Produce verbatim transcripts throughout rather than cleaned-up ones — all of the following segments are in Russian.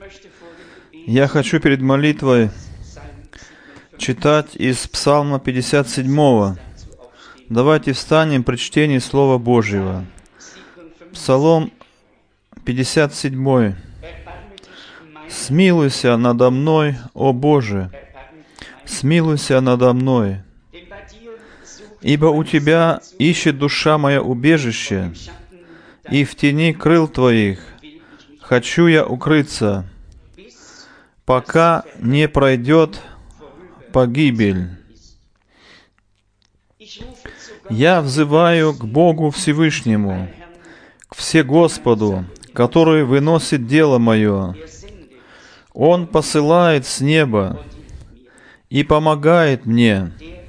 Я хочу перед молитвой читать из Псалма пятьдесят седьмого. Давайте встанем при чтении Слова Божьего. Псалом пятьдесят семь. «Смилуйся надо мной, о Боже, смилуйся надо мной, ибо у Тебя ищет душа моя убежище, и в тени крыл Твоих хочу я укрыться, пока не пройдет погибель. Я взываю к Богу Всевышнему, к Всегосподу, который выносит дело мое. Он посылает с неба и помогает мне,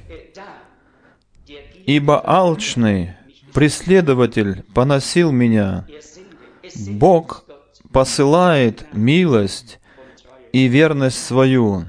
ибо алчный преследователь поносил меня. Бог посылает милость и верность свою.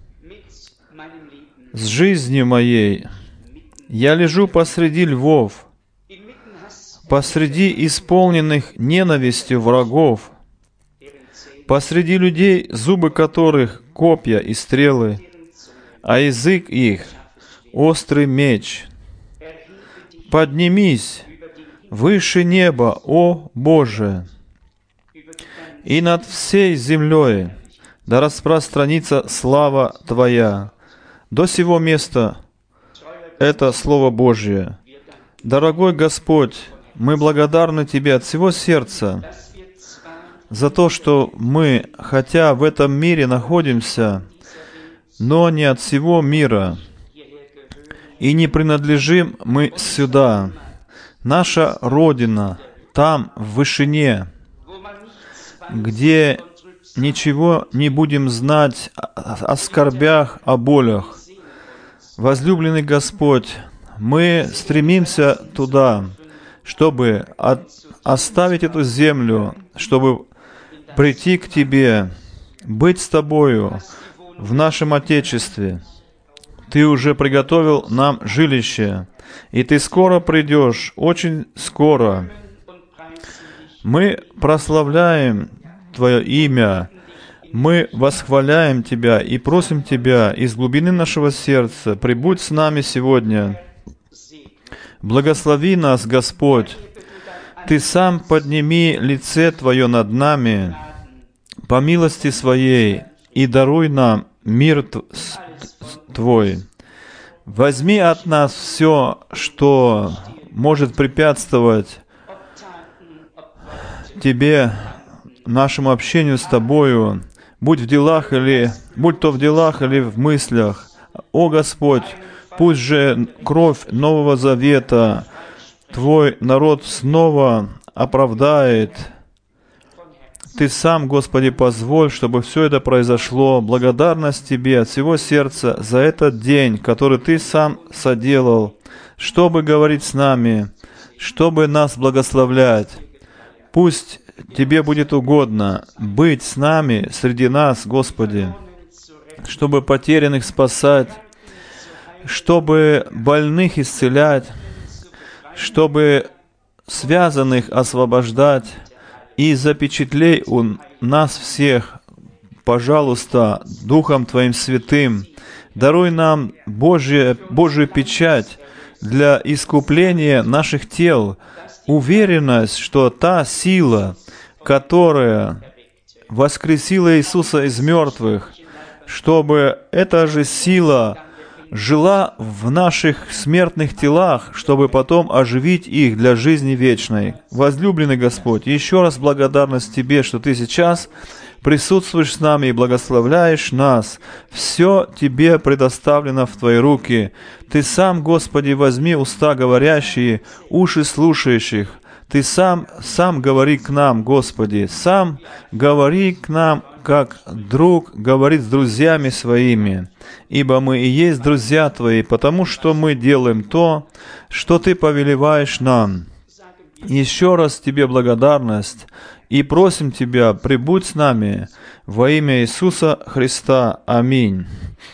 С жизнью моей я лежу посреди львов, посреди исполненных ненавистью врагов, посреди людей, зубы которых копья и стрелы, а язык их — острый меч. Поднимись выше неба, о Боже, и над всей землей да распространится слава Твоя. До сего места это Слово Божье. Дорогой Господь, мы благодарны Тебе от всего сердца за то, что мы, хотя в этом мире находимся, но не от всего мира, и не принадлежим мы сюда. Наша Родина там, в вышине, где ничего не будем знать о скорбях, о болях. Возлюбленный Господь, мы стремимся туда, чтобы от, оставить эту землю, чтобы прийти к Тебе, быть с Тобою в нашем Отечестве. Ты уже приготовил нам жилище, и Ты скоро придешь, очень скоро. Мы прославляем Твое имя, мы восхваляем Тебя и просим Тебя из глубины нашего сердца, прибудь с нами сегодня. Благослови нас, Господь. Ты сам подними лице Твое над нами по милости Своей и даруй нам мир Твой. Возьми от нас все, что может препятствовать Тебе, нашему общению с Тобою, будь в делах или, будь то в делах или в мыслях. О Господь, пусть же кровь Нового Завета Твой народ снова оправдает. Ты сам, Господи, позволь, чтобы все это произошло. Благодарность Тебе от всего сердца за этот день, который Ты сам соделал, чтобы говорить с нами, чтобы нас благословлять. Пусть Тебе будет угодно быть с нами, среди нас, Господи, чтобы потерянных спасать, чтобы больных исцелять, чтобы связанных освобождать, и запечатлей у нас всех, пожалуйста, Духом Твоим Святым. Даруй нам Божие, Божию печать для искупления наших тел, уверенность, что та сила, которая воскресила Иисуса из мертвых, чтобы эта же сила жила в наших смертных телах, чтобы потом оживить их для жизни вечной. Возлюбленный Господь, еще раз благодарность Тебе, что Ты сейчас присутствуешь с нами и благословляешь нас. Все Тебе предоставлено в Твои руки. Ты сам, Господи, возьми уста говорящие, уши слушающих. Ты сам, сам говори к нам, Господи, сам говори к нам, как друг говорит с друзьями своими. Ибо мы и есть друзья Твои, потому что мы делаем то, что Ты повелеваешь нам. Еще раз Тебе благодарность и просим Тебя, прибудь с нами во имя Иисуса Христа. Аминь.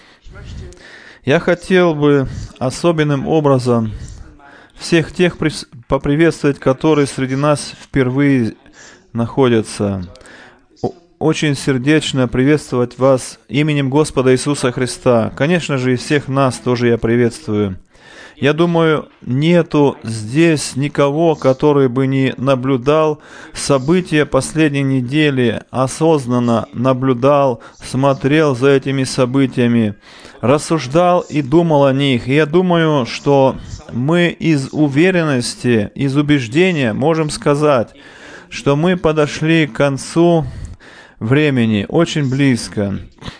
Я хотел бы особенным образом всех тех поприветствовать, которые среди нас впервые находятся. очень сердечно приветствовать вас именем Господа Иисуса Христа. Конечно же, и всех нас тоже я приветствую. Я думаю, нету здесь никого, который бы не наблюдал события последней недели, осознанно наблюдал, смотрел за этими событиями, рассуждал и думал о них. И я думаю, что мы из уверенности, из убеждения можем сказать, что мы подошли к концу времени очень близко.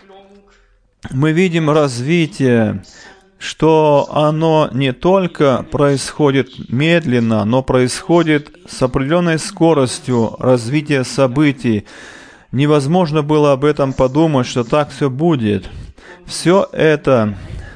Мы видим развитие, что оно не только происходит медленно, но происходит с определенной скоростью развития событий. Невозможно было об этом подумать, что так все будет. Все это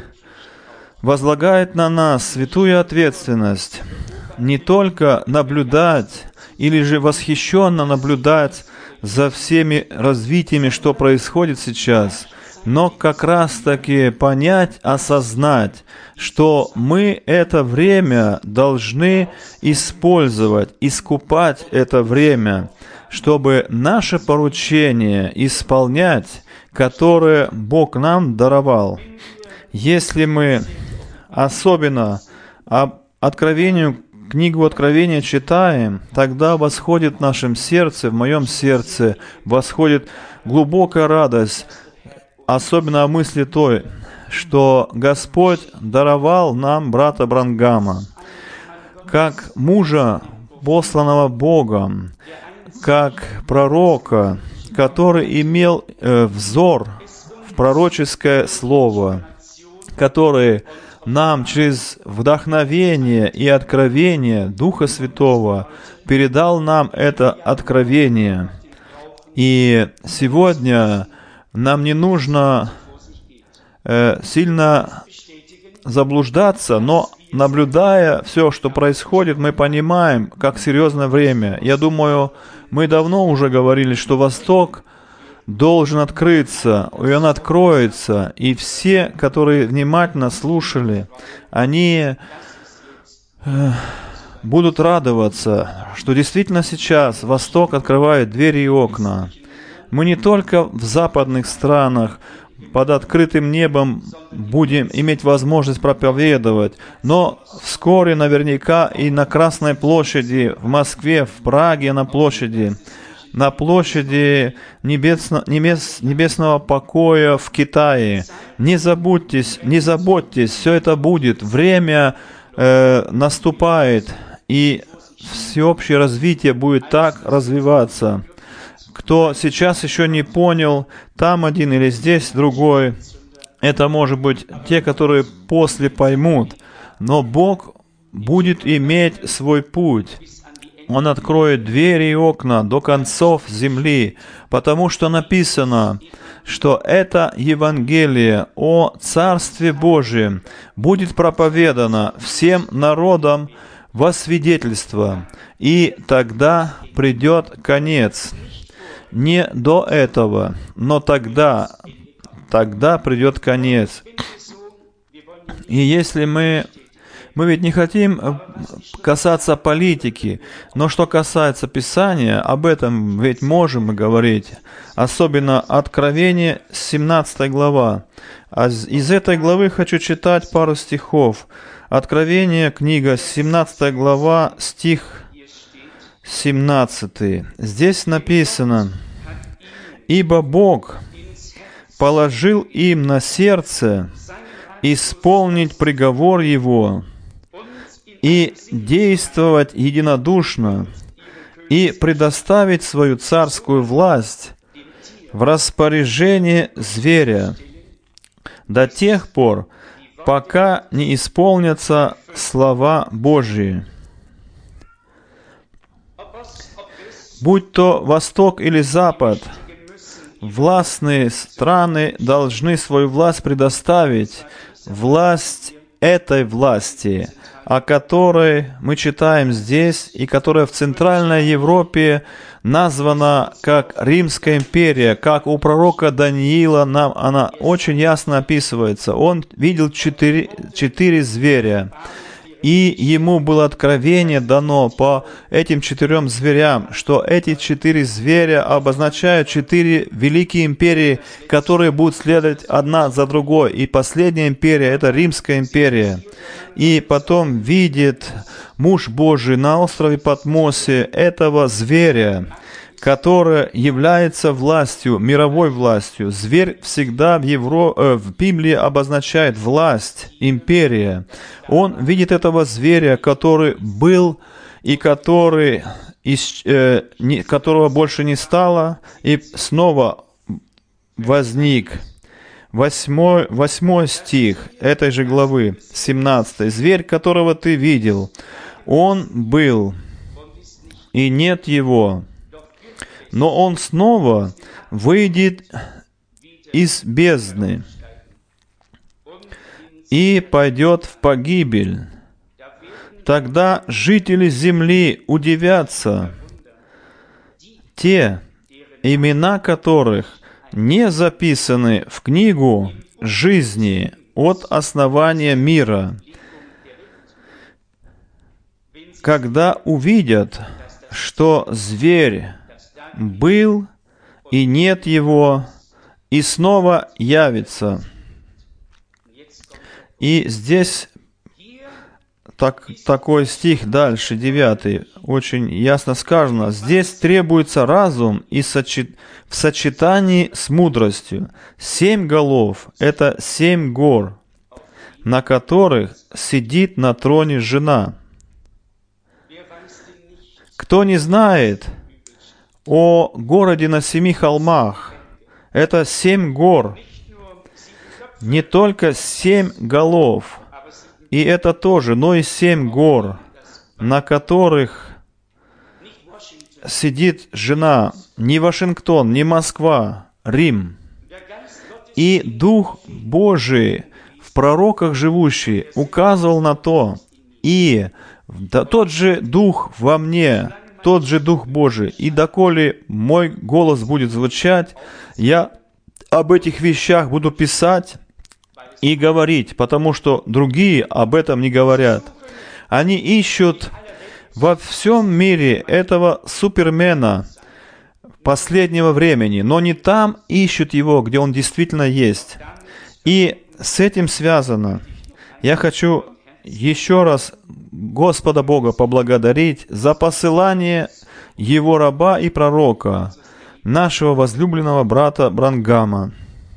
возлагает на нас святую ответственность не только наблюдать или же восхищенно наблюдать за всеми развитиями, что происходит сейчас, но как раз-таки понять, осознать, что мы это время должны использовать, искупать это время, чтобы наше поручение исполнять, которое Бог нам даровал. Если мы особенно об Откровению, книгу Откровения читаем, тогда восходит в нашем сердце, в моем сердце, восходит глубокая радость, особенно о мысли той, что Господь даровал нам брата Бранхама, как мужа, посланного Богом, как пророка, который имел э, взор в пророческое слово, который нам через вдохновение и откровение Духа Святого передал нам это откровение. И сегодня нам не нужно э, сильно заблуждаться, но наблюдая все, что происходит, мы понимаем, как серьезное время. Я думаю, мы давно уже говорили, что Восток должен открыться, и он откроется, и все, которые внимательно слушали, они э, будут радоваться, что действительно сейчас Восток открывает двери и окна. Мы не только в западных странах под открытым небом будем иметь возможность проповедовать, но вскоре наверняка и на Красной площади в Москве, в Праге на площади, на площади небесно, небес, небесного покоя в Китае. Не забудьтесь, не заботьтесь, все это будет. Время э, наступает, и всеобщее развитие будет так развиваться. Кто сейчас еще не понял, там один или здесь другой, это может быть те, которые после поймут, но Бог будет иметь свой путь. Он откроет двери и окна до концов земли, потому что написано, что это Евангелие о Царстве Божьем будет проповедано всем народам во свидетельство, и тогда придет конец. Не до этого, но тогда, тогда придет конец. И если мы... Мы ведь не хотим касаться политики, но что касается Писания, об этом ведь можем мы говорить. Особенно Откровение, семнадцатая глава. А из этой главы хочу читать пару стихов. Откровение, книга, семнадцатая глава, стих семнадцатый. Здесь написано: «Ибо Бог положил им на сердце исполнить приговор Его, и действовать единодушно, и предоставить свою царскую власть в распоряжение зверя до тех пор, пока не исполнятся слова Божьи». Будь то Восток или Запад, властные страны должны свою власть предоставить, власть этой власти, о которой мы читаем здесь, и которая в Центральной Европе названа как Римская империя, как у пророка Даниила нам она очень ясно описывается. Он видел четыре, четыре зверя, И ему было откровение дано по этим четырем зверям, что эти четыре зверя обозначают четыре великие империи, которые будут следовать одна за другой. И последняя империя — это Римская империя. И потом видит муж Божий на острове Патмосе этого зверя, который является властью, мировой властью. Зверь всегда в, Евро... э, в Библии обозначает власть, империя. Он видит этого зверя, который был и который, ис... э, не... которого больше не стало, и снова возник. Восьмой, восьмой стих этой же главы, семнадцатый. «Зверь, которого ты видел, он был, и нет его. Но он снова выйдет из бездны и пойдет в погибель. Тогда жители земли удивятся, те, имена которых не записаны в книгу жизни от основания мира, когда увидят, что зверь был, и нет его, и снова явится». И здесь так, такой стих дальше, девятый, очень ясно сказано. Здесь требуется разум и сочет... в сочетании с мудростью. Семь голов — это семь гор, на которых сидит на троне жена. Кто не знает о городе на семи холмах, это семь гор, не только семь голов, и это тоже, но и семь гор, на которых сидит жена, не Вашингтон, не Москва, Рим. И Дух Божий в пророках живущий указывал на то, и тот же Дух во мне, тот же Дух Божий, и доколе мой голос будет звучать, я об этих вещах буду писать и говорить, потому что другие об этом не говорят. Они ищут во всем мире этого супермена последнего времени, но не там ищут его, где он действительно есть. И с этим связано. Я хочу еще раз Господа Бога поблагодарить за посылание Его раба и пророка, нашего возлюбленного брата Бранхама.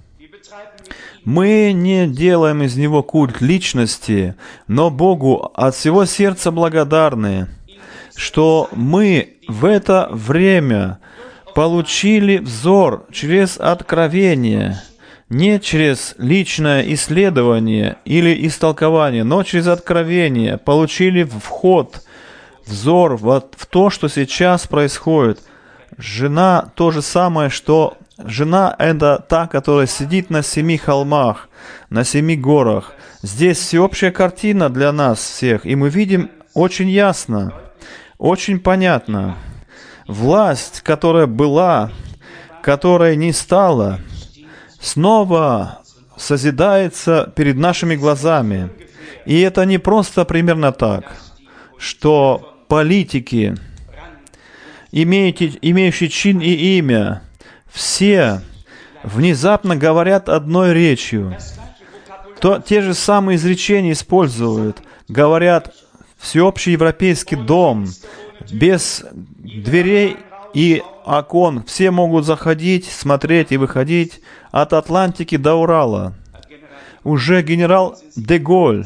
Мы не делаем из него культ личности, но Богу от всего сердца благодарны, что мы в это время получили взор через откровение, не через личное исследование или истолкование, но через откровение получили вход, взор в, в то, что сейчас происходит. Жена то же самое, что жена — это та, которая сидит на семи холмах, на семи горах. Здесь всеобщая картина для нас всех, и мы видим очень ясно, очень понятно. Власть, которая была, которая не стала, снова созидается перед нашими глазами. И это не просто примерно так, что политики, имеющие, имеющие чин и имя, все внезапно говорят одной речью. То, те же самые изречения используют, говорят всеобщий европейский дом, без дверей и окон. Все могут заходить, смотреть и выходить от Атлантики до Урала. Уже генерал де Голь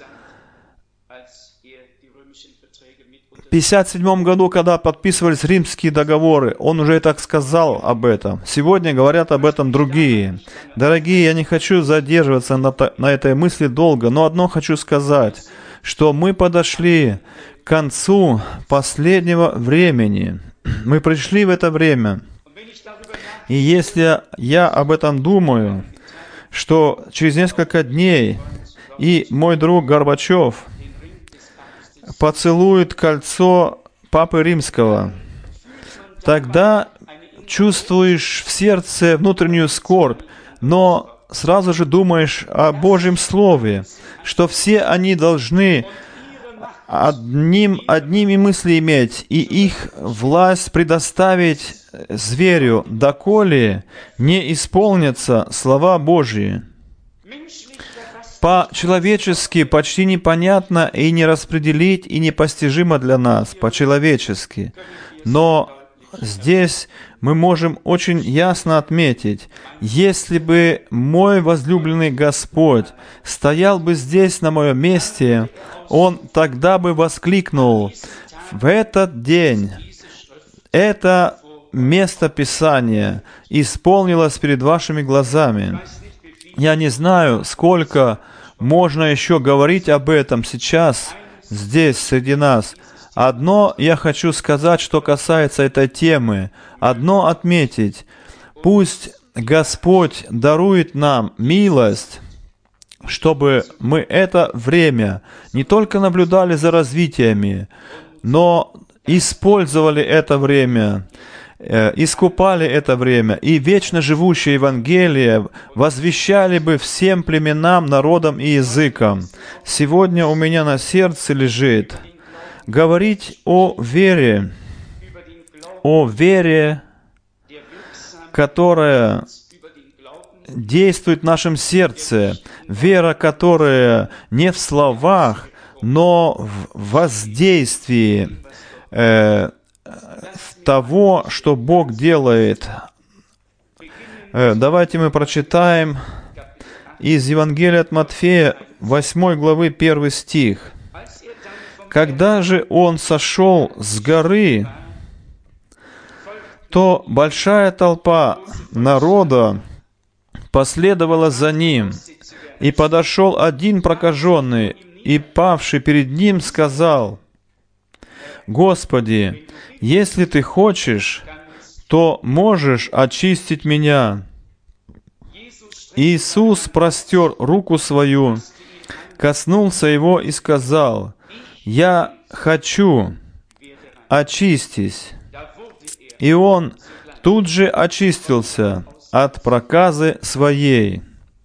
в пятьдесят седьмом году, когда подписывались римские договоры, он уже так сказал об этом. Сегодня говорят об этом другие. Дорогие, я не хочу задерживаться на, на этой мысли долго, но одно хочу сказать, что мы подошли к концу последнего времени. Мы пришли в это время. И если я об этом думаю, что через несколько дней и мой друг Горбачев поцелует кольцо Папы Римского, тогда чувствуешь в сердце внутреннюю скорбь, но сразу же думаешь о Божьем Слове, что все они должны одним, одними мысли иметь и их власть предоставить зверю, доколе не исполнятся слова Божьи. По-человечески почти непонятно и не распределить, и непостижимо для нас, по-человечески. Но здесь мы можем очень ясно отметить, если бы мой возлюбленный Господь стоял бы здесь, на моем месте, Он тогда бы воскликнул: в этот день это место Писания исполнилось перед вашими глазами. Я не знаю, сколько можно еще говорить об этом сейчас, здесь, среди нас. Одно я хочу сказать, что касается этой темы. Одно отметить. Пусть Господь дарует нам милость, чтобы мы это время не только наблюдали за развитиями, но использовали это время, искупали это время, и вечно живущее Евангелие возвещали бы всем племенам, народам и языкам. Сегодня у меня на сердце лежит говорить о вере, о вере, которая действует в нашем сердце, вера, которая не в словах, но в воздействии э, того, что Бог делает. Э, давайте мы прочитаем из Евангелия от Матфея, восьмой главы, первый стих. «Когда же Он сошел с горы, то большая толпа народа последовала за Ним, и подошел один прокаженный, и, павший перед Ним, сказал: Господи, если Ты хочешь, то можешь очистить меня. Иисус простер руку свою, коснулся его и сказал: Я хочу, очистись. И он тут же очистился от проказы своей».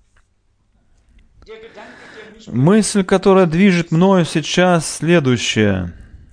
Мысль, которая движет мною сейчас, следующая.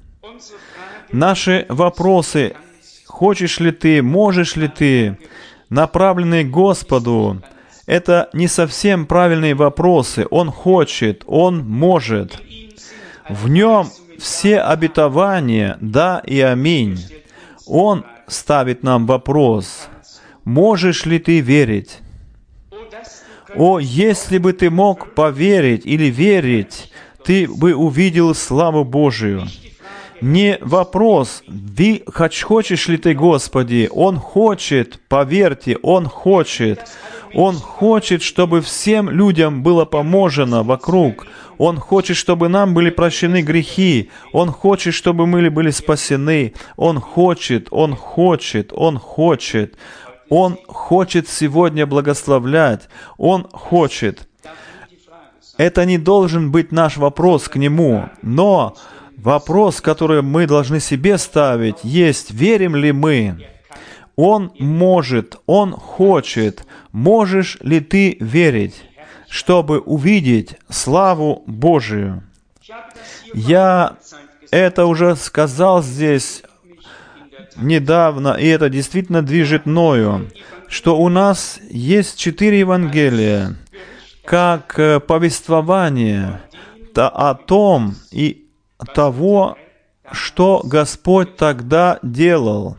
Наши вопросы: хочешь ли ты, можешь ли ты, направленные к Господу, это не совсем правильные вопросы. Он хочет, Он может. В Нем все обетования «да» и «аминь». Он ставит нам вопрос: можешь ли ты верить? О, если бы ты мог поверить или верить, ты бы увидел славу Божию. Не вопрос, хочешь ли ты, Господи? Он хочет, поверьте, Он хочет. Он хочет, чтобы всем людям было поможено вокруг. Он хочет, чтобы нам были прощены грехи. Он хочет, чтобы мы были спасены. Он хочет, Он хочет, Он хочет. Он хочет сегодня благословлять. Он хочет. Это не должен быть наш вопрос к Нему, но вопрос, который мы должны себе ставить, есть: верим ли мы? Он может, Он хочет. Можешь ли ты верить, чтобы увидеть славу Божию? Я это уже сказал здесь недавно, и это действительно движет мною, что у нас есть четыре Евангелия, как повествование о том и того, что Господь тогда делал.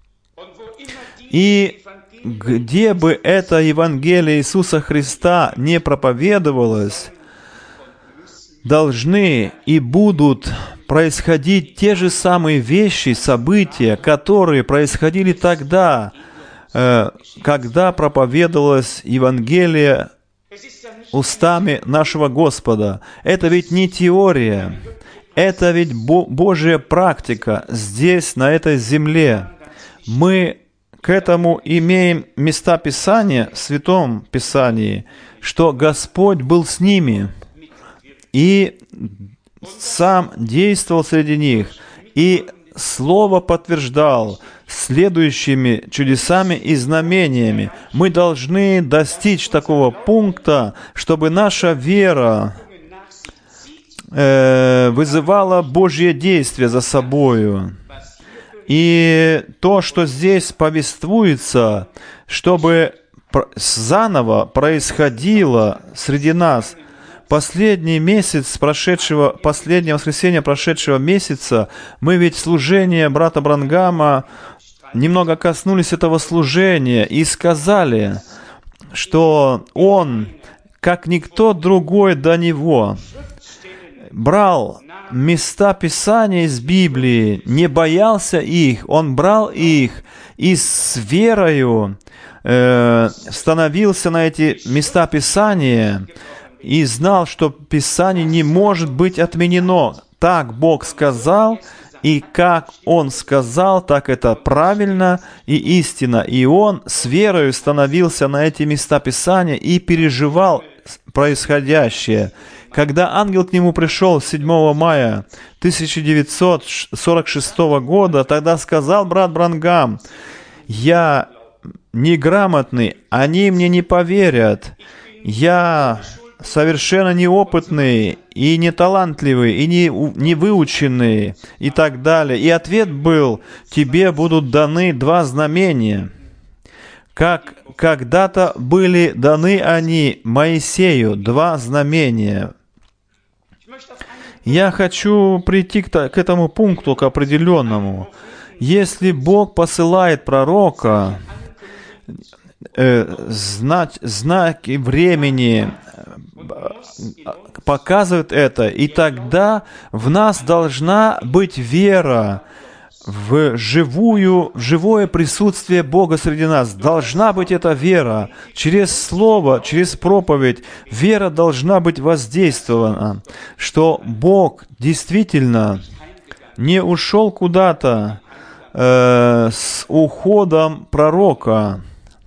И где бы это Евангелие Иисуса Христа не проповедовалось, должны и будут происходить те же самые вещи, события, которые происходили тогда, когда проповедовалось Евангелие устами нашего Господа. Это ведь не теория, это ведь Божья практика здесь, на этой земле. Мы к этому имеем места Писания в Святом Писании, что Господь был с ними и Сам действовал среди них, и Слово подтверждал следующими чудесами и знамениями. Мы должны достичь такого пункта, чтобы наша вера э, вызывало Божье действие за собою. И то, что здесь повествуется, чтобы заново происходило среди нас. Последний месяц прошедшего, последнее воскресенье прошедшего месяца, мы ведь служение брата Бранхама немного коснулись этого служения и сказали, что он, как никто другой до него, брал места Писания из Библии, не боялся их, он брал их и с верою э, становился на эти места Писания и знал, что Писание не может быть отменено. Так Бог сказал, и как Он сказал, так это правильно и истина. И он с верою становился на эти места Писания и переживал происходящее. Когда ангел к нему пришел седьмого мая тысяча девятьсот сорок шестого года, тогда сказал брат Бранхам: «Я неграмотный, они мне не поверят. Я совершенно неопытный и неталантливый, и не, не выученный, и так далее». И ответ был: «Тебе будут даны два знамения, как когда-то были даны они Моисею, два знамения». Я хочу прийти к, к этому пункту, к определенному. Если Бог посылает пророка, э, знать, знаки времени показывают это, и тогда в нас должна быть вера в живую, в живое присутствие Бога среди нас. Должна быть эта вера. Через Слово, через проповедь вера должна быть воздействована, что Бог действительно не ушел куда-то э, с уходом пророка,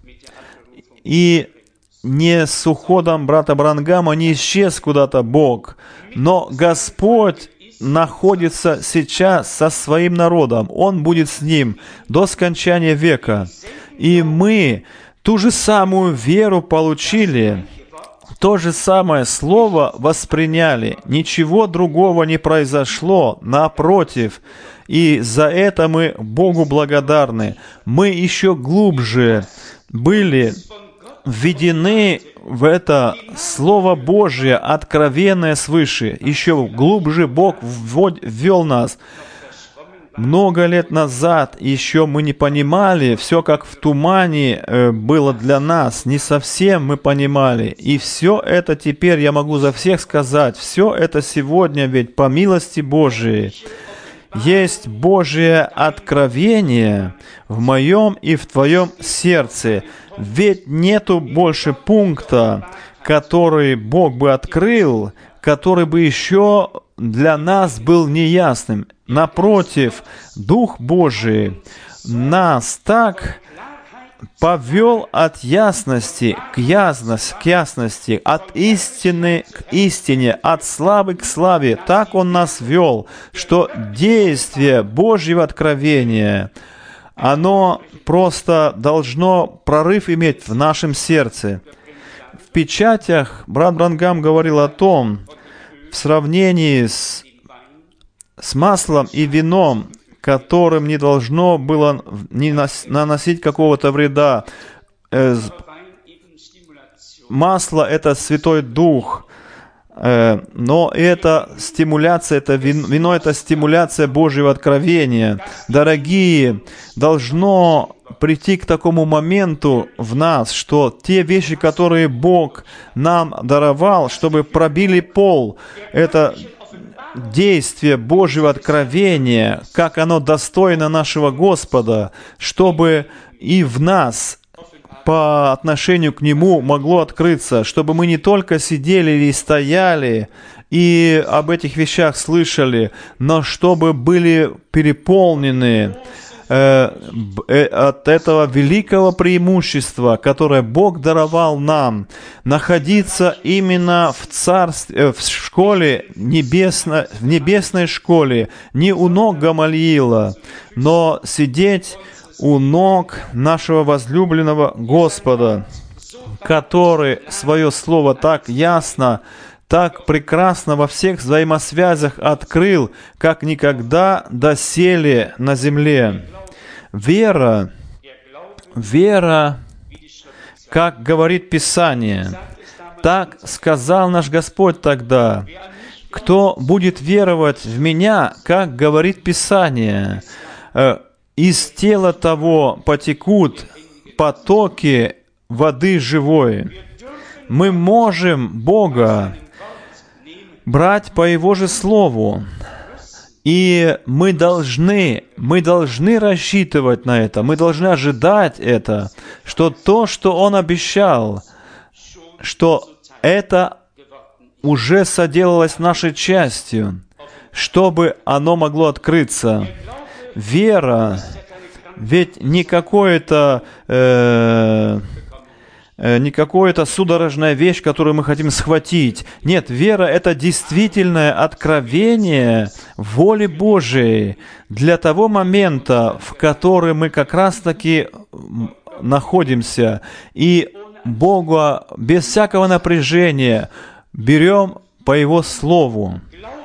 и не с уходом брата Бранхама не исчез куда-то Бог, но Господь находится сейчас со своим народом. Он будет с ним до скончания века. И мы ту же самую веру получили, то же самое слово восприняли. Ничего другого не произошло, напротив. И за это мы Богу благодарны. Мы еще глубже были введены в это Слово Божие, откровенное свыше. Еще глубже Бог ввел нас. Много лет назад еще мы не понимали, все как в тумане было для нас, не совсем мы понимали. И все это теперь я могу за всех сказать, все это сегодня ведь по милости Божией. Есть Божие откровение в моем и в твоем сердце. Ведь нету больше пункта, который Бог бы открыл, который бы еще для нас был неясным. Напротив, Дух Божий нас так повел от ясности к ясности, к ясности, от истины к истине, от славы к славе. Так Он нас вел, что действие Божьего откровения, оно просто должно прорыв иметь в нашем сердце. В печатях брат Бранхам говорил о том, в сравнении с, с маслом и вином, которым не должно было не наносить какого-то вреда. Масло — это Святой Дух, но это стимуляция, это вино, вино — это стимуляция Божьего откровения. Дорогие, должно прийти к такому моменту в нас, что те вещи, которые Бог нам даровал, чтобы пробили пол, это действие Божьего откровения, как оно достойно нашего Господа, чтобы и в нас по отношению к Нему могло открыться, чтобы мы не только сидели или стояли и об этих вещах слышали, но чтобы были переполнены э, э, от этого великого преимущества, которое Бог даровал нам, находиться именно в царстве, в школе небесной, в небесной школе, не у ног Гамалиила, но сидеть у ног нашего возлюбленного Господа, который свое слово так ясно, так прекрасно во всех взаимосвязях открыл, как никогда доселе на земле. Вера, вера, как говорит Писание, так сказал наш Господь тогда: кто будет веровать в Меня, как говорит Писание, из тела того потекут потоки воды живой. Мы можем Бога брать по Его же Слову, и мы должны, мы должны рассчитывать на это, мы должны ожидать это, что то, что Он обещал, что это уже соделалось нашей частью, чтобы оно могло открыться. Вера, ведь не какое-то э, э, не какое-то судорожная вещь, которую мы хотим схватить. Нет, вера — это действительное откровение воли Божией для того момента, в который мы как раз-таки находимся. И Бога без всякого напряжения берем по Его Слову.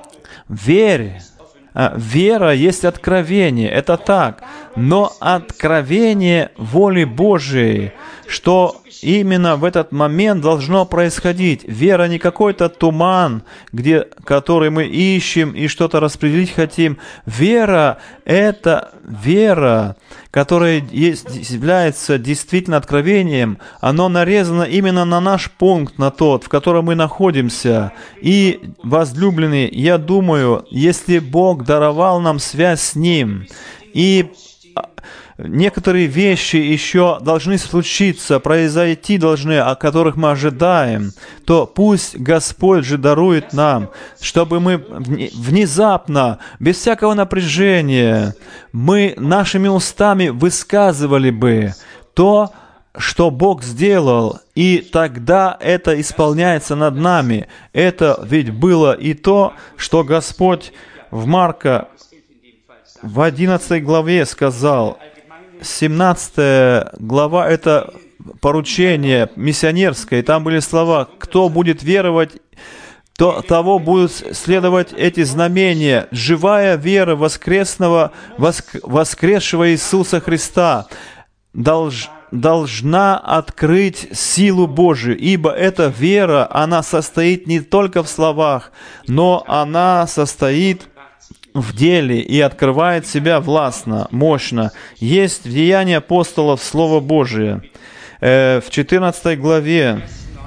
Верь. Вера есть откровение, это так. Но откровение воли Божией, что именно в этот момент должно происходить. Вера не какой-то туман, где, который мы ищем и что-то распределить хотим. Вера — это вера, которая есть, является действительно откровением. Оно нарезано именно на наш пункт, на тот, в котором мы находимся. И, возлюбленные, я думаю, если Бог даровал нам связь с Ним, и некоторые вещи еще должны случиться, произойти должны, о которых мы ожидаем, то пусть Господь же дарует нам, чтобы мы внезапно, без всякого напряжения, мы нашими устами высказывали бы то, что Бог сделал, и тогда это исполняется над нами. Это ведь было и то, что Господь в Марка в одиннадцатой главе сказал. семнадцатая глава — это поручение миссионерское. Там были слова: «Кто будет веровать, то того будут следовать эти знамения. Живая вера воскресного, воск, воскресшего Иисуса Христа долж, должна открыть силу Божию, ибо эта вера, она состоит не только в словах, но она состоит в деле и открывает себя властно, мощно. Есть в Деянии апостолов Слово Божие. Э, в четырнадцатой главе,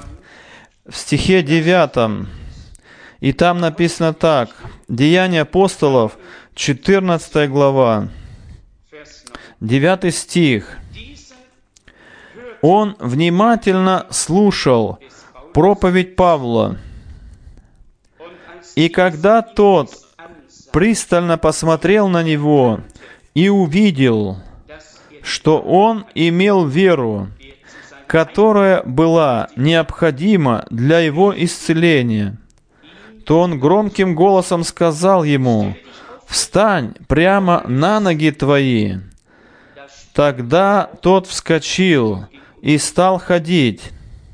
в стихе девятом, и там написано так. Деяния апостолов, четырнадцатая глава, девятый стих. Он внимательно слушал проповедь Павла, и когда тот пристально посмотрел на него и увидел, что он имел веру, которая была необходима для его исцеления, то он громким голосом сказал ему: «Встань прямо на ноги твои». Тогда тот вскочил и стал ходить.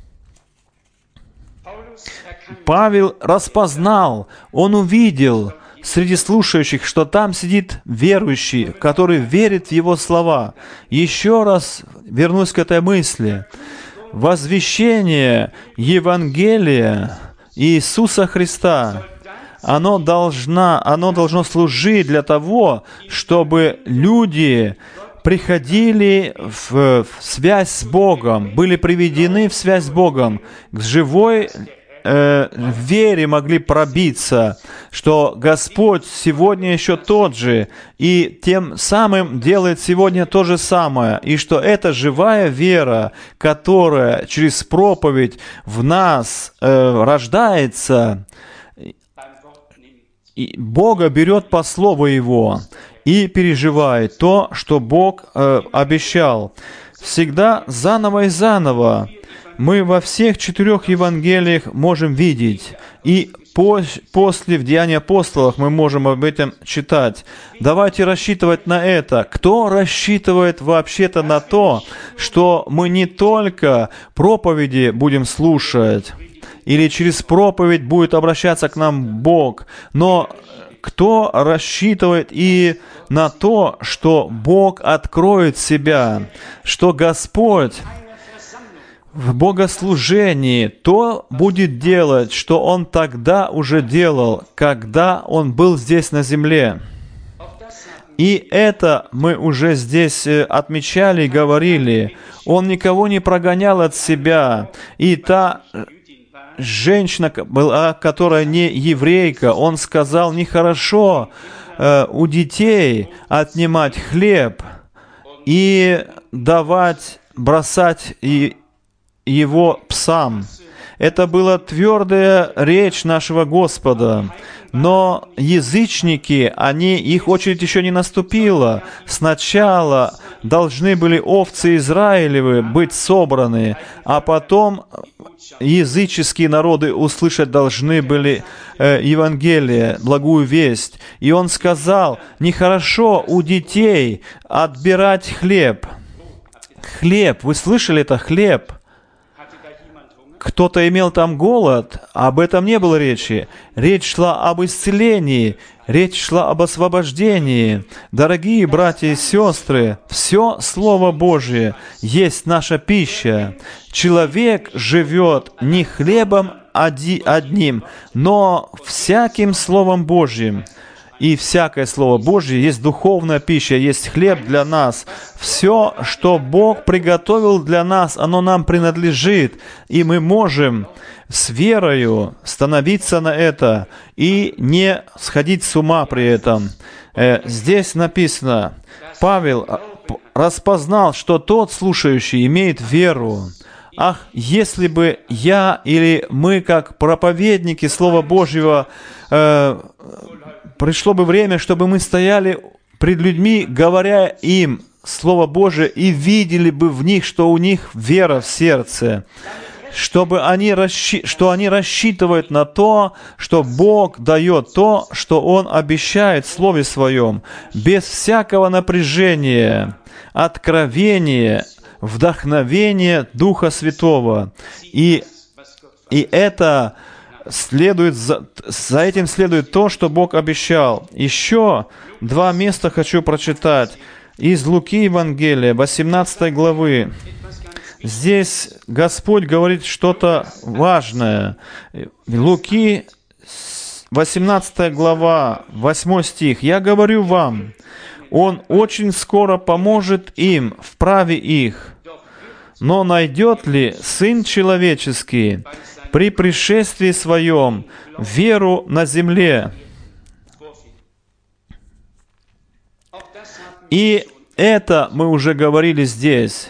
Павел распознал, он увидел среди слушающих, что там сидит верующий, который верит в его слова. Еще раз вернусь к этой мысли. Возвещение Евангелия Иисуса Христа, оно, должна, оно должно служить для того, чтобы люди приходили в, в связь с Богом, были приведены в связь с Богом, к живой в вере могли пробиться, что Господь сегодня еще тот же, и тем самым делает сегодня то же самое, и что эта живая вера, которая через проповедь в нас э, рождается, и Бога берет по слову Его и переживает то, что Бог э, обещал. Всегда заново и заново мы во всех четырех Евангелиях можем видеть, и после в Деянии апостолов мы можем об этом читать. Давайте рассчитывать на это. Кто рассчитывает вообще-то на то, что мы не только проповеди будем слушать, или через проповедь будет обращаться к нам Бог. Но кто рассчитывает и на то, что Бог откроет себя, что Господь в богослужении то будет делать, что Он тогда уже делал, когда Он был здесь на земле. И это мы уже здесь отмечали и говорили. Он никого не прогонял от себя. И та женщина, была, которая не еврейка, он сказал, нехорошо э, у детей отнимать хлеб и давать, бросать и его псам. Это была твердая речь нашего Господа. Но язычники, они, их очередь еще не наступила. Сначала должны были овцы Израилевы быть собраны, а потом языческие народы услышать должны были э, Евангелие, благую весть. И он сказал, нехорошо у детей отбирать хлеб. Хлеб, вы слышали это? Хлеб. Кто-то имел там голод, об этом не было речи. Речь шла об исцелении, речь шла об освобождении. Дорогие братья и сестры, все Слово Божие есть наша пища. Человек живет не хлебом одним, но всяким Словом Божьим. И всякое Слово Божье есть духовная пища, есть хлеб для нас. Все, что Бог приготовил для нас, оно нам принадлежит. И мы можем с верою становиться на это и не сходить с ума при этом. Здесь написано, Павел распознал, что тот слушающий имеет веру. Ах, если бы я или мы, как проповедники Слова Божьего, э, пришло бы время, чтобы мы стояли пред людьми, говоря им Слово Божие, и видели бы в них, что у них вера в сердце, чтобы они расщи... что они рассчитывают на то, что Бог дает то, что Он обещает в Слове Своем, без всякого напряжения, откровения, вдохновения Духа Святого. И, и это... Следует за, за этим следует то, что Бог обещал. Еще два места хочу прочитать. Из Луки Евангелия, восемнадцатой главы. Здесь Господь говорит что-то важное. Луки, восемнадцатая глава, восьмой стих. «Я говорю вам, Он очень скоро поможет им в праве их. Но найдет ли Сын Человеческий при пришествии Своем веру на земле?» И это мы уже говорили здесь.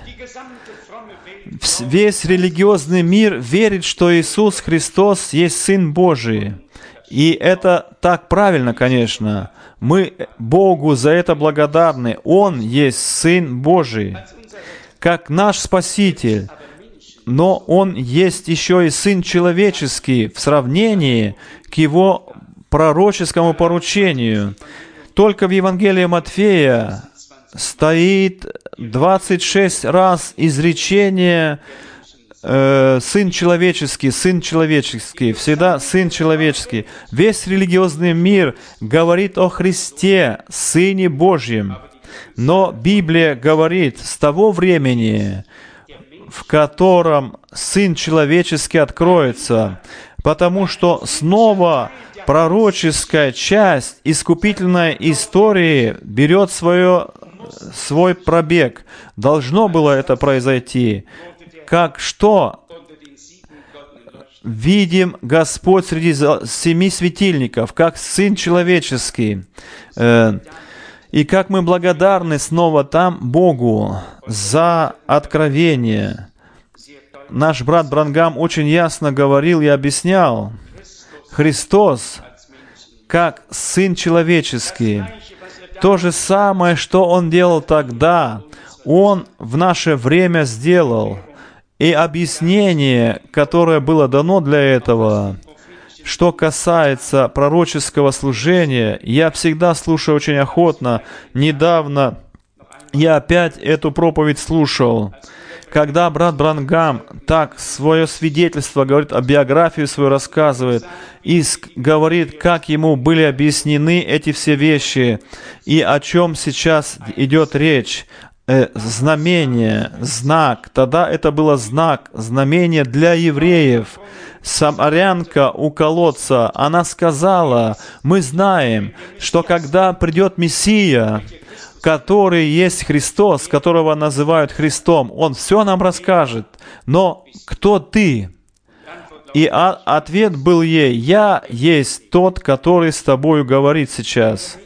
Весь религиозный мир верит, что Иисус Христос есть Сын Божий. И это так правильно, конечно. Мы Богу за это благодарны. Он есть Сын Божий, как наш Спаситель. Но Он есть еще и Сын Человеческий в сравнении к Его пророческому поручению. Только в Евангелии Матфея стоит двадцать шесть раз изречение э, «Сын Человеческий», «Сын Человеческий», всегда «Сын Человеческий». Весь религиозный мир говорит о Христе, Сыне Божьем. Но Библия говорит, с того времени, в котором Сын Человеческий откроется, потому что снова пророческая часть искупительной истории берет свое, свой пробег. Должно было это произойти. Как что? Видим Господь среди семи светильников, как Сын Человеческий. И как мы благодарны снова там Богу за откровение. Наш брат Бранхам очень ясно говорил и объяснял. Христос, как Сын Человеческий, то же самое, что Он делал тогда, Он в наше время сделал. И объяснение, которое было дано для этого, что касается пророческого служения, я всегда слушаю очень охотно. Недавно я опять эту проповедь слушал. когда брат Бранхам так свое свидетельство говорит, о биографии свою рассказывает, и говорит, как ему были объяснены эти все вещи, и о чем сейчас идет речь, э, знамение, знак, тогда это было знак, знамение для евреев. Самарянка у колодца, она сказала, мы знаем, что когда придет Мессия, который есть Христос, которого называют Христом, Он все нам расскажет. Но кто ты? И ответ был ей, я есть тот, который с тобою говорит сейчас.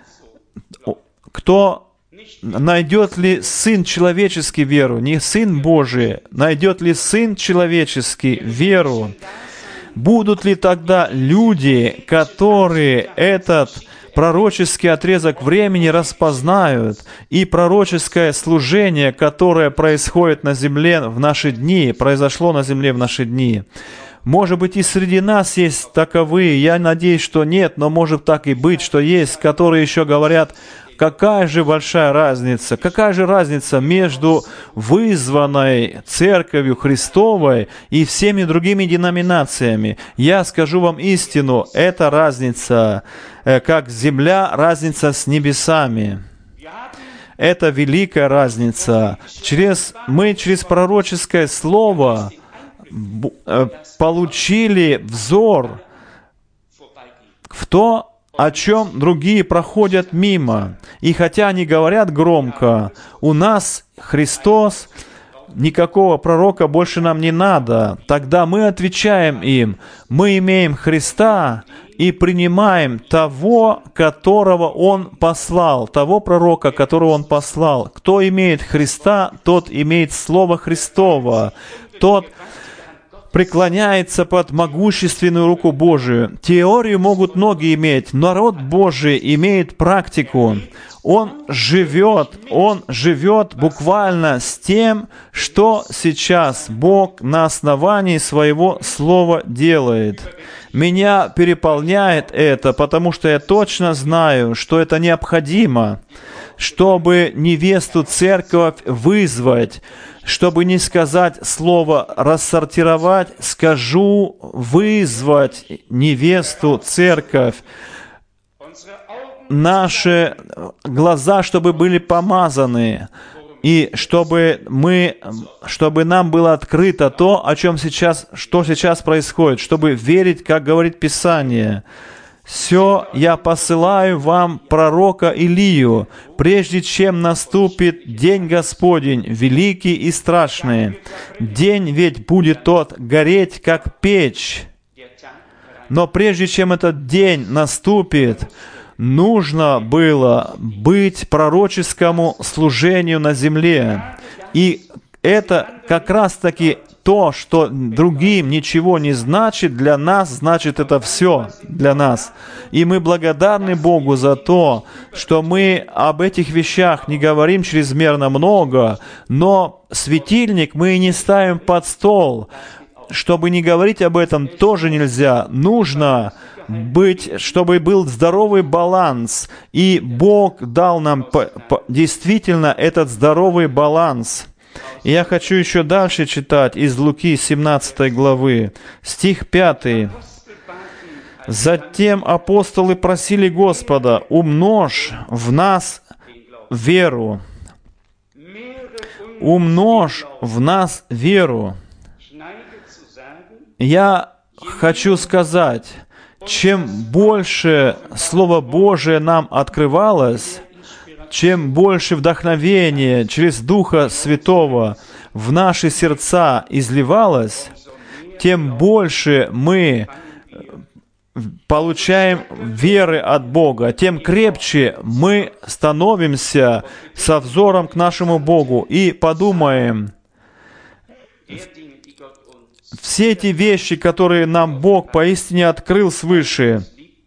Кто найдет ли Сын человеческий веру? Не Сын Божий. Найдет ли Сын человеческий веру? Будут ли тогда люди, которые этот пророческий отрезок времени распознают, и пророческое служение, которое происходит на земле в наши дни, произошло на земле в наши дни? Может быть, и среди нас есть таковые, я надеюсь, что нет, но может так и быть, что есть, которые еще говорят, какая же большая разница, какая же разница между вызванной Церковью Христовой и всеми другими деноминациями. Я скажу вам истину, это разница, как земля, разница с небесами. Это великая разница. Через, мы через пророческое слово получили взор в то, о чем другие проходят мимо. И хотя они говорят громко, у нас Христос, никакого пророка больше нам не надо, тогда мы отвечаем им, мы имеем Христа и принимаем того, которого Он послал, того пророка, которого Он послал. Кто имеет Христа, тот имеет Слово Христово, тот преклоняется под могущественную руку Божию. Теорию могут многие иметь, но народ Божий имеет практику. Он живет, он живет буквально с тем, что сейчас Бог на основании своего слова делает. Меня переполняет это, потому что я точно знаю, что это необходимо, чтобы невесту церковь вызвать, чтобы не сказать слово «рассортировать», скажу «вызвать невесту церковь». Наши глаза, чтобы были помазаны, и чтобы мы, чтобы нам было открыто то, о чем сейчас, что сейчас происходит, чтобы верить, как говорит Писание. «Все я посылаю вам пророка Илию, прежде чем наступит день Господень, великий и страшный. День ведь будет тот гореть, как печь. Но прежде чем этот день наступит, нужно было быть пророческому служению на земле. И это как раз-таки то, что другим ничего не значит, для нас значит это все для нас. И мы благодарны Богу за то, что мы об этих вещах не говорим чрезмерно много, но светильник мы и не ставим под стол. Чтобы не говорить об этом, тоже нельзя. Нужно быть, чтобы был здоровый баланс. И Бог дал нам по, по, действительно этот здоровый баланс. И я хочу еще дальше читать из Луки семнадцатой главы, стих пятый. «Затем апостолы просили Господа, умножь в нас веру». Умножь в нас веру. Я хочу сказать, чем больше Слово Божие нам открывалось, чем больше вдохновения через Духа Святого в наши сердца изливалось, тем больше мы получаем веры от Бога, тем крепче мы становимся со взором к нашему Богу и подумаем, все эти вещи, которые нам Бог поистине открыл свыше,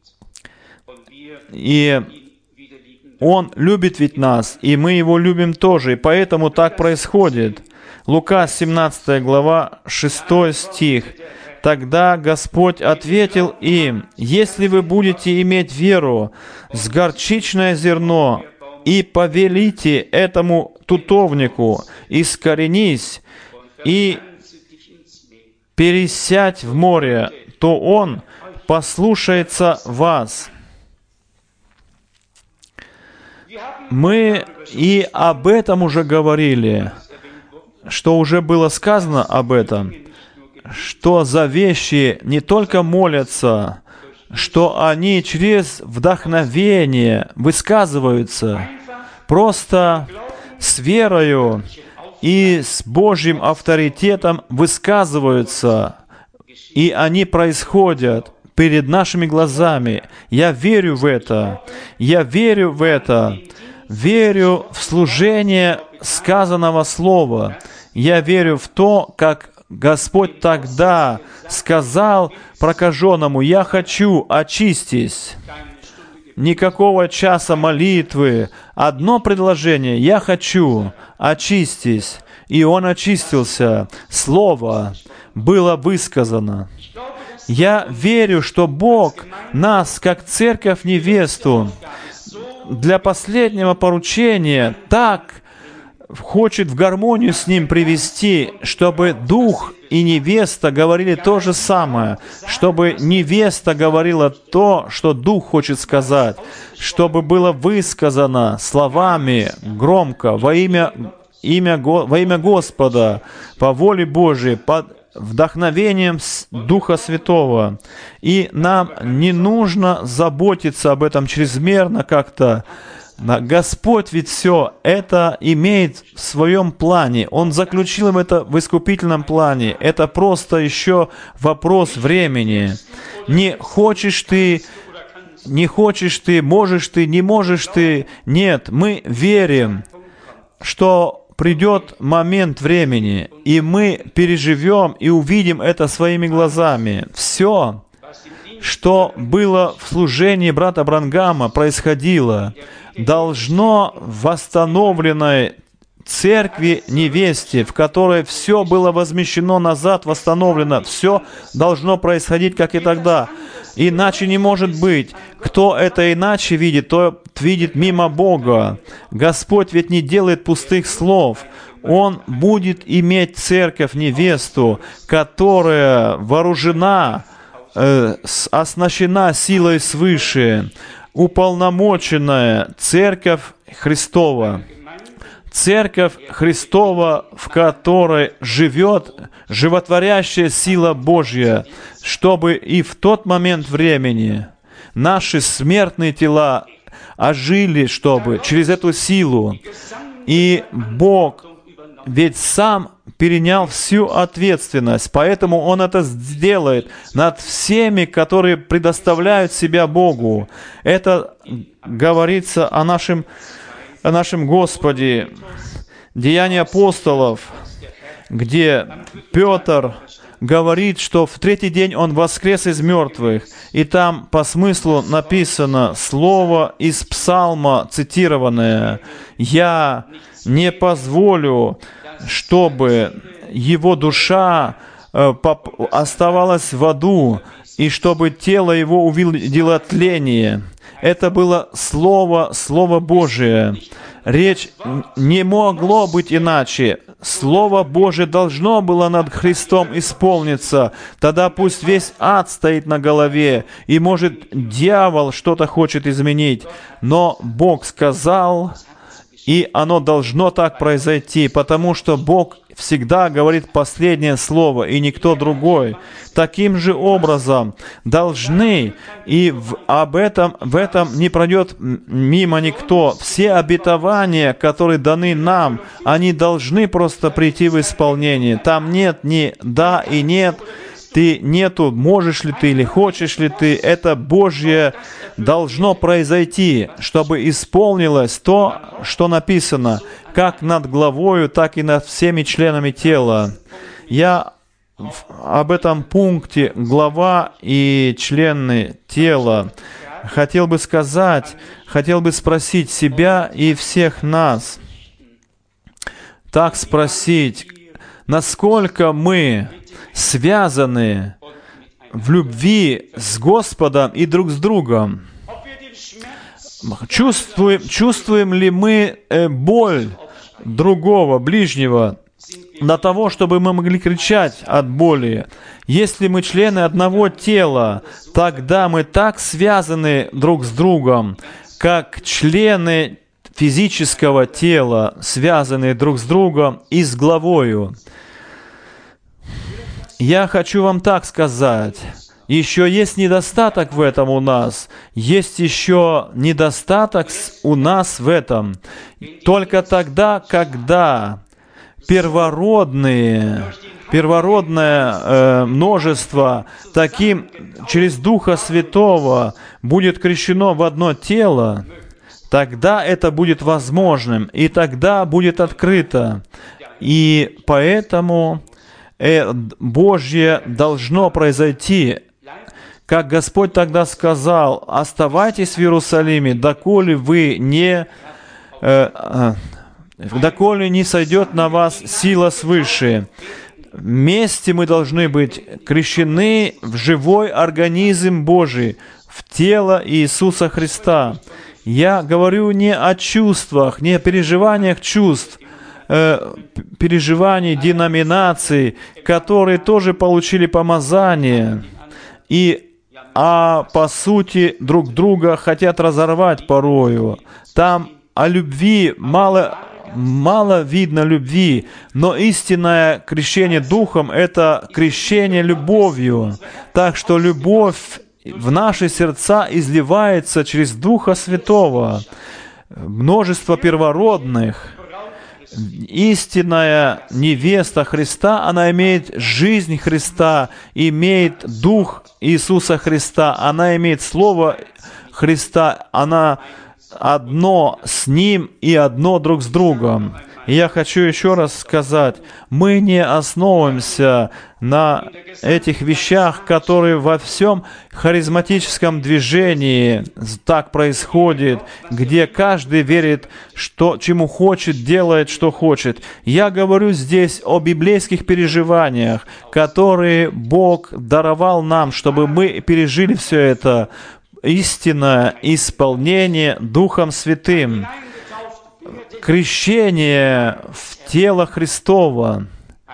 и Он любит ведь нас, и мы Его любим тоже, и поэтому так происходит. Лука семнадцатая глава, шестой стих. «Тогда Господь ответил им, если вы будете иметь веру с горчичное зерно и повелите этому тутовнику, искоренись и пересядь в море, то он послушается вас. Мы и об этом уже говорили, что уже было сказано об этом, что за вещи не только молятся, что они через вдохновение высказываются, просто с верою и с Божьим авторитетом высказываются, и они происходят перед нашими глазами. Я верю в это. Я верю в это. Верю в служение сказанного слова. Я верю в то, как Господь тогда сказал прокаженному: «Я хочу, очистись». Никакого часа молитвы. Одно предложение: «Я хочу, очистись». И он очистился. Слово было высказано. Я верю, что Бог нас, как церковь невесту, для последнего поручения так хочет в гармонию с Ним привести, чтобы Дух и невеста говорили то же самое, чтобы невеста говорила то, что Дух хочет сказать, чтобы было высказано словами громко во имя, имя, во имя Господа, по воле Божией, под вдохновением Духа Святого. И нам не нужно заботиться об этом чрезмерно как-то. Господь ведь все это имеет в своем плане. Он заключил им это в искупительном плане. Это просто еще вопрос времени. Не хочешь ты, не хочешь ты, можешь ты, не можешь ты. Нет, мы верим, что придет момент времени, и мы переживем и увидим это своими глазами. Все, что было в служении брата Бранхама, происходило, должно в восстановленной церкви невесте, в которой все было возмещено назад, восстановлено, все должно происходить, как и тогда. Иначе не может быть. Кто это иначе видит, то видит мимо Бога. Господь ведь не делает пустых слов. Он будет иметь церковь, невесту, которая вооружена, э, оснащена силой свыше, уполномоченная церковь Христова. Церковь Христова, в которой живет животворящая сила Божья, чтобы и в тот момент времени наши смертные тела ожили, чтобы через эту силу. И Бог ведь сам перенял всю ответственность, поэтому Он это сделает над всеми, которые предоставляют себя Богу. Это говорится о нашем о нашем Господе. Деяния апостолов, где Петр говорит, что в третий день Он воскрес из мертвых. И там по смыслу написано слово из Псалма, цитированное: «Я не позволю, чтобы его душа оставалась в аду, и чтобы тело его увидело тление». Это было Слово, Слово Божие. Речь не могло быть иначе. Слово Божие должно было над Христом исполниться. Тогда пусть весь ад стоит на голове, и, может, дьявол что-то хочет изменить. Но Бог сказал, и оно должно так произойти, потому что Бог всегда говорит последнее слово, и никто другой. Таким же образом должны, и в, об этом, в этом не пройдет мимо никто. Все обетования, которые даны нам, они должны просто прийти в исполнение. Там нет ни да и нет, ты нету, можешь ли ты или хочешь ли ты. Это Божье должно произойти, чтобы исполнилось то, что написано, как над главою, так и над всеми членами тела. Я об этом пункте глава и члены тела хотел бы сказать, хотел бы спросить себя и всех нас. Так спросить, насколько мы связаны в любви с Господом и друг с другом. Чувствуем, чувствуем ли мы э, боль другого, ближнего, для того, чтобы мы могли кричать от боли. Если мы члены одного тела, тогда мы так связаны друг с другом, как члены физического тела, связаны друг с другом и с главою. Я хочу вам так сказать. Еще есть недостаток в этом у нас. Есть еще недостаток у нас в этом. Только тогда, когда первородные, первородное э, множество таким через Духа Святого будет крещено в одно тело, тогда это будет возможным, и тогда будет открыто. И поэтому э, Божье должно произойти. Как Господь тогда сказал: «Оставайтесь в Иерусалиме, доколе вы не... Э, э, доколе не сойдет на вас сила свыше». Вместе мы должны быть крещены в живой организм Божий, в тело Иисуса Христа. Я говорю не о чувствах, не о переживаниях чувств, э, переживаний деноминаций, которые тоже получили помазание, и а по сути друг друга хотят разорвать порою. Там о любви мало, мало видно любви, но истинное крещение Духом — это крещение любовью. Так что любовь в наши сердца изливается через Духа Святого. Множество первородных. Истинная невеста Христа, она имеет жизнь Христа, имеет Дух Иисуса Христа, она имеет Слово Христа, она одно с Ним и одно друг с другом. И я хочу еще раз сказать, мы не основываемся на этих вещах, которые во всем харизматическом движении так происходит, где каждый верит, что, чему хочет, делает, что хочет. Я говорю здесь о библейских переживаниях, которые Бог даровал нам, чтобы мы пережили все это. Истинное исполнение Духом Святым. Крещение в тело Христово,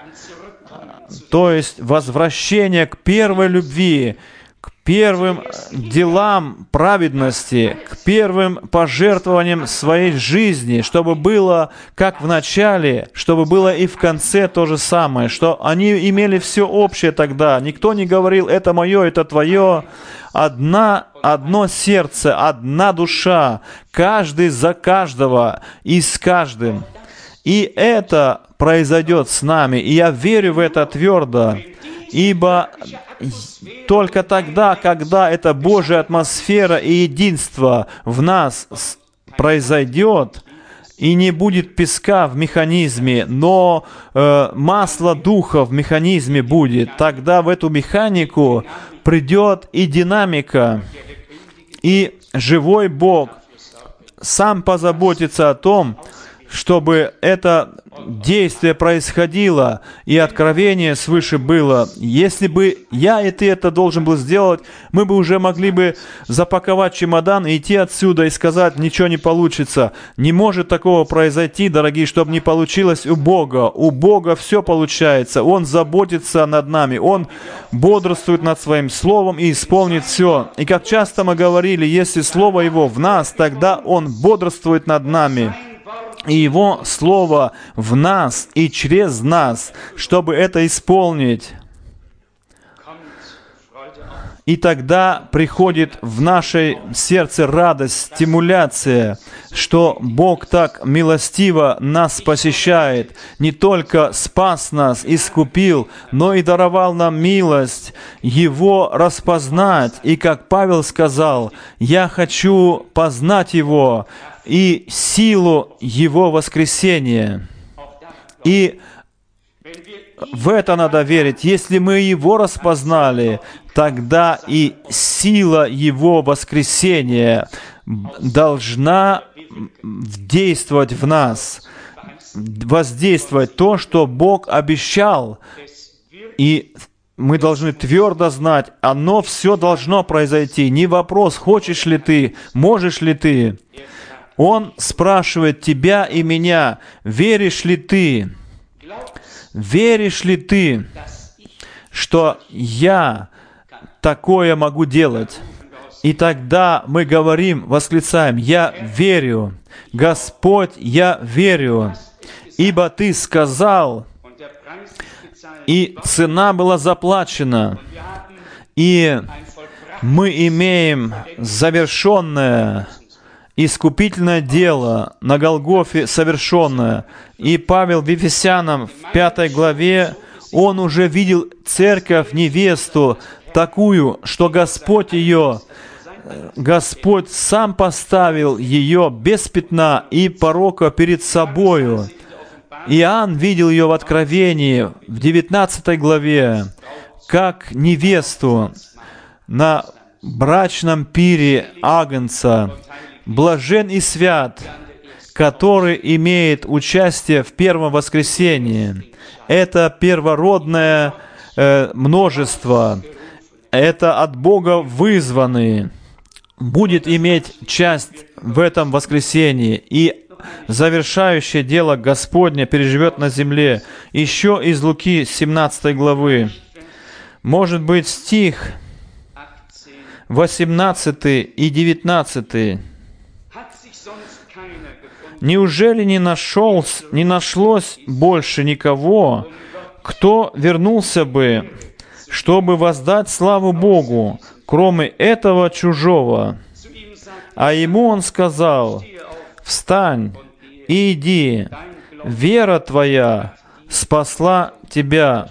то есть возвращение к первой любви, к первым делам праведности, к первым пожертвованиям своей жизни, чтобы было как в начале, чтобы было и в конце то же самое, что они имели все общее тогда. Никто не говорил: это мое, это твое. Одна, одно сердце, одна душа, каждый за каждого и с каждым. И это произойдет с нами, и я верю в это твердо, ибо только тогда, когда эта Божья атмосфера и единство в нас произойдет, и не будет песка в механизме, но э, масло Духа в механизме будет, тогда в эту механику придет и динамика, и живой Бог сам позаботится о том, чтобы это действие происходило и откровение свыше было. Если бы я и ты это должен был сделать, мы бы уже могли бы запаковать чемодан и идти отсюда и сказать: ничего не получится. Не может такого произойти, дорогие, чтобы не получилось у Бога. У Бога все получается. Он заботится над нами. Он бодрствует над Своим Словом и исполнит все. И как часто мы говорили, если Слово Его в нас, тогда Он бодрствует над нами. И Его Слово в нас и через нас, чтобы это исполнить. И тогда приходит в наше сердце радость, стимуляция, что Бог так милостиво нас посещает, не только спас нас, искупил, но и даровал нам милость, Его распознать. И как Павел сказал: «Я хочу познать Его и силу Его воскресения». И в это надо верить. Если мы Его распознали, тогда и сила Его воскресения должна действовать в нас, воздействовать то, что Бог обещал. И мы должны твердо знать, оно все должно произойти. Не вопрос, хочешь ли ты, можешь ли ты. Он спрашивает тебя и меня, веришь ли ты, веришь ли ты, что я такое могу делать? И тогда мы говорим, восклицаем, я верю, Господь, я верю, ибо Ты сказал, и цена была заплачена, и мы имеем завершенное искупительное дело на Голгофе совершенное. И Павел в Ефесянам в пятой главе, он уже видел церковь, невесту, такую, что Господь ее, Господь сам поставил ее без пятна и порока перед собою. Иоанн видел ее в Откровении, в девятнадцатой главе, как невесту на брачном пире Агнца. Блажен и свят, который имеет участие в первом воскресении. Это первородное э, множество, это от Бога вызванные, будет иметь часть в этом воскресении, и завершающее дело Господне переживет на земле. Еще из Луки семнадцатой главы, может быть, стих восемнадцатый и девятнадцатый. Неужели не, нашелся, не нашлось больше никого, кто вернулся бы, чтобы воздать славу Богу, кроме этого чужого? А ему он сказал, «Встань и иди, вера твоя спасла тебя».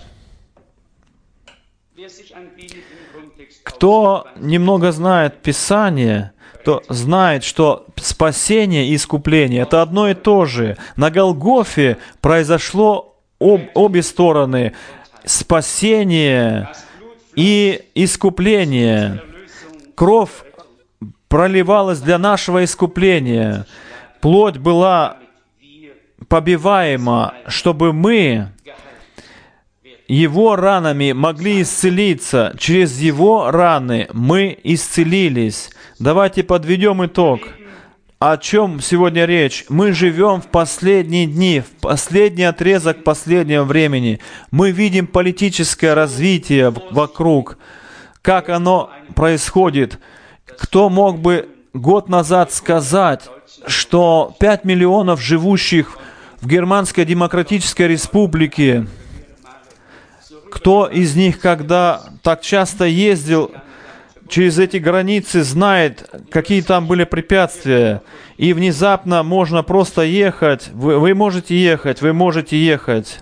Кто немного знает Писание, то знает, что спасение и искупление — это одно и то же. На Голгофе произошло об, обе стороны — спасение и искупление. Кровь проливалась для нашего искупления. Плоть была побиваема, чтобы мы Его ранами могли исцелиться. Через Его раны мы исцелились. Давайте подведем итог. О чем сегодня речь? Мы живем в последние дни, в последний отрезок последнего времени. Мы видим политическое развитие вокруг, как оно происходит. Кто мог бы год назад сказать, что пять миллионов живущих в Германской Демократической Республике, кто из них, когда так часто ездил через эти границы, знает, какие там были препятствия, и внезапно можно просто ехать, вы, вы можете ехать, вы можете ехать.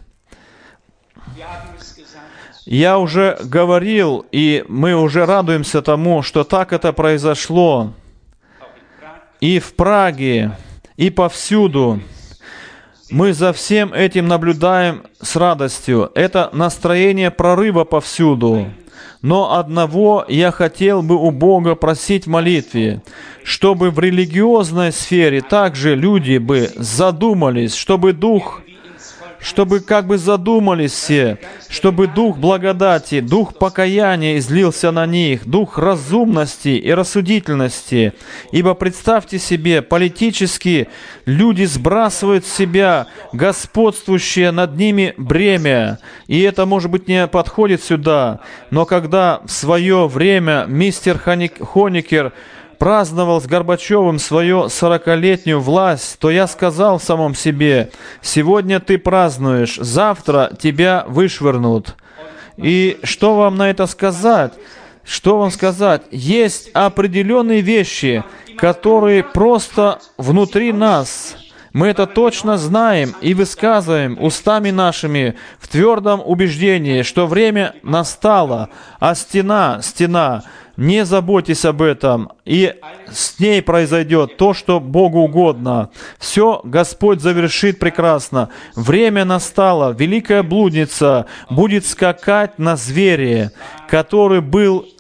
Я уже говорил, и мы уже радуемся тому, что так это произошло и в Праге, и повсюду. Мы за всем этим наблюдаем с радостью. Это настроение прорыва повсюду. Но одного я хотел бы у Бога просить в молитве, чтобы в религиозной сфере также люди бы задумались, чтобы Дух, чтобы как бы задумались все, чтобы Дух благодати, Дух покаяния излился на них, Дух разумности и рассудительности. Ибо представьте себе, политически люди сбрасывают с себя господствующее над ними бремя, и это, может быть, не подходит сюда, но когда в свое время мистер Хоникер праздновал с Горбачевым свою сорокалетнюю власть, то я сказал в самом себе, сегодня ты празднуешь, завтра тебя вышвырнут. И что вам на это сказать? Что вам сказать? Есть определенные вещи, которые просто внутри нас. Мы это точно знаем и высказываем устами нашими в твердом убеждении, что время настало, а стена, стена, не заботьтесь об этом, и с ней произойдет то, что Богу угодно. Все Господь завершит прекрасно. Время настало, великая блудница будет скакать на звере, который был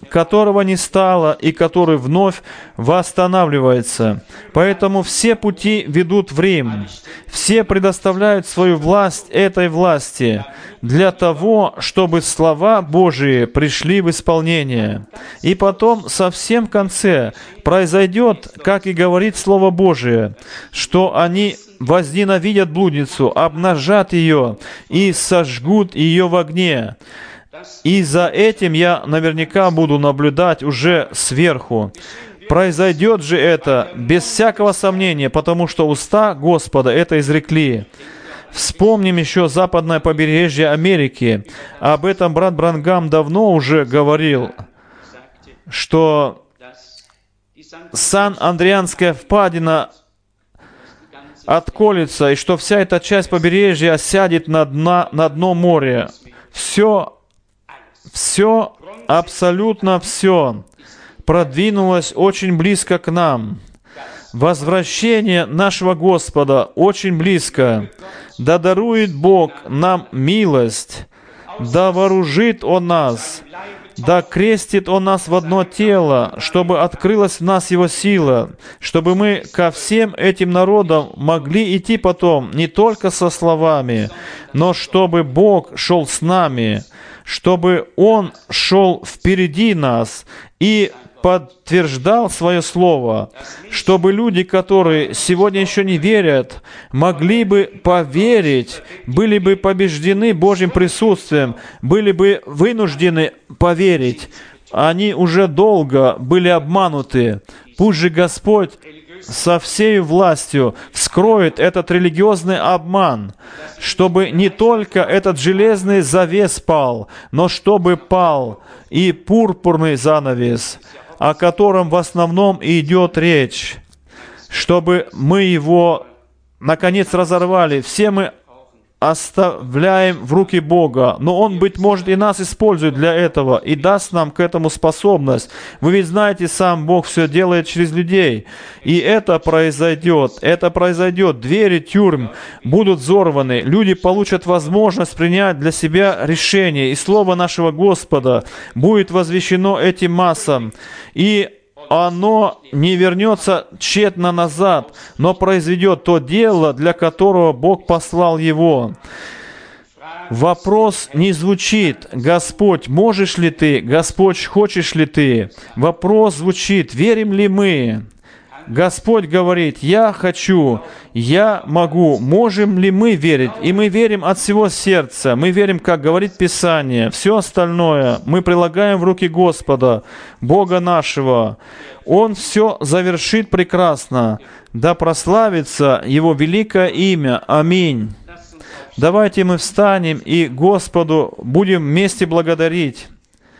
которого не стало и который вновь восстанавливается. Поэтому все пути ведут в Рим. Все предоставляют свою власть этой власти для того, чтобы слова Божии пришли в исполнение. И потом, совсем в конце, произойдет, как и говорит Слово Божие, что они возненавидят блудницу, обнажат ее и сожгут ее в огне. И за этим я наверняка буду наблюдать уже сверху. Произойдет же это без всякого сомнения, потому что уста Господа это изрекли. Вспомним еще западное побережье Америки. Об этом брат Бранхам давно уже говорил, что Сан-Андреанская впадина отколется, и что вся эта часть побережья осядет на, дна, на дно моря. Все, все, абсолютно все продвинулось очень близко к нам. Возвращение нашего Господа очень близко. Да дарует Бог нам милость, да вооружит Он нас, да крестит Он нас в одно тело, чтобы открылась в нас Его сила, чтобы мы ко всем этим народам могли идти потом не только со словами, но чтобы Бог шел с нами, чтобы Он шел впереди нас и подтверждал свое слово, чтобы люди, которые сегодня еще не верят, могли бы поверить, были бы побеждены Божьим присутствием, были бы вынуждены поверить. Они уже долго были обмануты. Пусть же Господь со всей властью вскроет этот религиозный обман, чтобы не только этот железный завес пал, но чтобы пал и пурпурный занавес, о котором в основном и идет речь, чтобы мы его, наконец, разорвали. Все мы оставляем в руки Бога, но Он, быть может, и нас использует для этого и даст нам к этому способность. Вы ведь знаете, сам Бог все делает через людей. И это произойдет, это произойдет. Двери тюрьм будут взорваны, люди получат возможность принять для себя решение, и Слово нашего Господа будет возвещено этим массам. И оно не вернется тщетно назад, но произведет то дело, для которого Бог послал его. Вопрос не звучит: «Господь, можешь ли Ты? Господь, хочешь ли Ты?» Вопрос звучит: верим ли мы? Господь говорит: «Я хочу, я могу». Можем ли мы верить? И мы верим от всего сердца. Мы верим, как говорит Писание. Все остальное мы прилагаем в руки Господа, Бога нашего. Он все завершит прекрасно. Да прославится Его великое имя. Аминь. Давайте мы встанем и Господу будем вместе благодарить.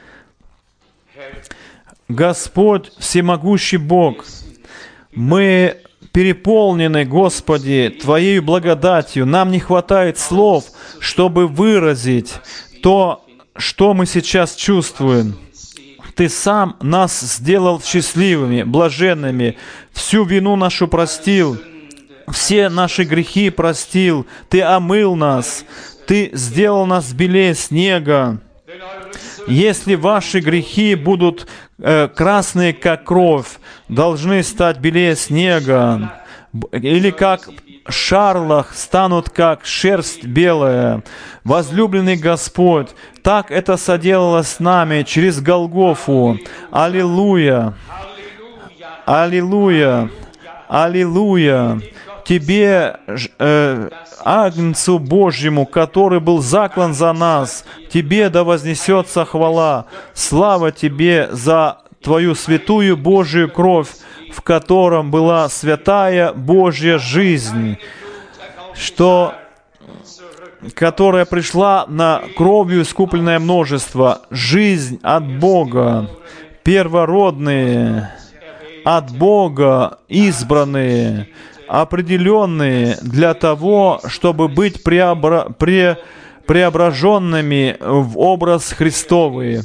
Господь, всемогущий Бог, мы переполнены, Господи, Твоей благодатью. Нам не хватает слов, чтобы выразить то, что мы сейчас чувствуем. Ты сам нас сделал счастливыми, блаженными, всю вину нашу простил, все наши грехи простил, Ты омыл нас, Ты сделал нас белее снега. Если ваши грехи будут э, красные, как кровь, должны стать белее снега, или как шарлах станут, как шерсть белая. Возлюбленный Господь, так это соделалось с нами через Голгофу. Аллилуйя! Аллилуйя! Аллилуйя! Тебе, э, Агнцу Божьему, который был заклан за нас, Тебе да вознесется хвала. Слава Тебе за Твою святую Божию кровь, в котором была святая Божья жизнь, что, которая пришла на кровью искупленное множество, жизнь от Бога, первородные, от Бога избранные, определенные для того, чтобы быть преобра... пре... преображенными в образ Христовый.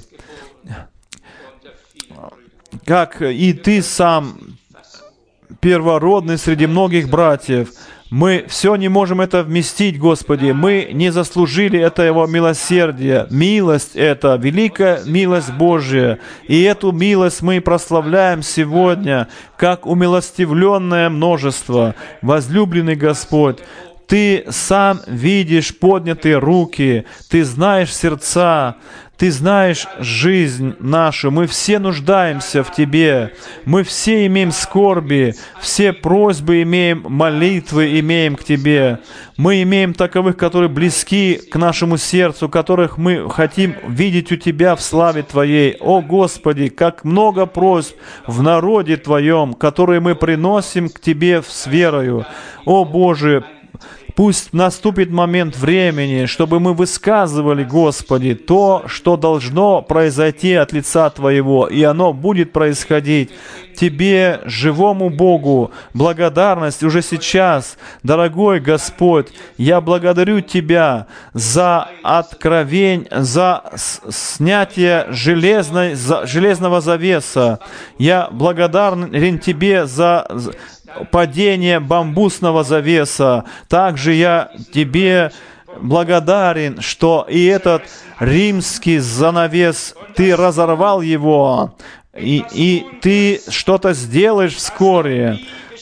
Как и Ты сам, первородный среди многих братьев, Мы все не можем это вместить, Господи. Мы не заслужили этого милосердия. Милость это, великая милость Божья. И эту милость мы прославляем сегодня, как умилостивленное множество. Возлюбленный Господь, Ты сам видишь поднятые руки, Ты знаешь сердца, Ты знаешь жизнь нашу. Мы все нуждаемся в Тебе. Мы все имеем скорби, все просьбы имеем, молитвы имеем к Тебе. Мы имеем таковых, которые близки к нашему сердцу, которых мы хотим видеть у Тебя в славе Твоей. О Господи, как много просьб в народе Твоем, которые мы приносим к Тебе с верою. О Боже, пусть наступит момент времени, чтобы мы высказывали, Господи, то, что должно произойти от лица Твоего, и оно будет происходить. Тебе, живому Богу, благодарность уже сейчас. Дорогой Господь, я благодарю Тебя за откровение, за снятие железной, за, железного завеса. Я благодарен Тебе за падение бамбусного завеса. Также я Тебе благодарен, что и этот римский занавес, Ты разорвал его, и, и Ты что-то сделаешь вскоре,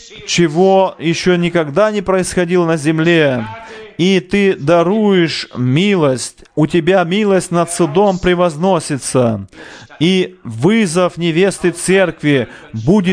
чего еще никогда не происходило на земле. И Ты даруешь милость, у Тебя милость над судом превозносится, и вызов невесты церкви будет